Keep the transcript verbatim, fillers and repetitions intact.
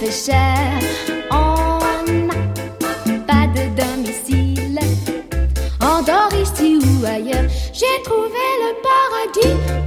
fait cher. On n'a pas de domicile, en dehors ici ou ailleurs. J'ai trouvé le paradis.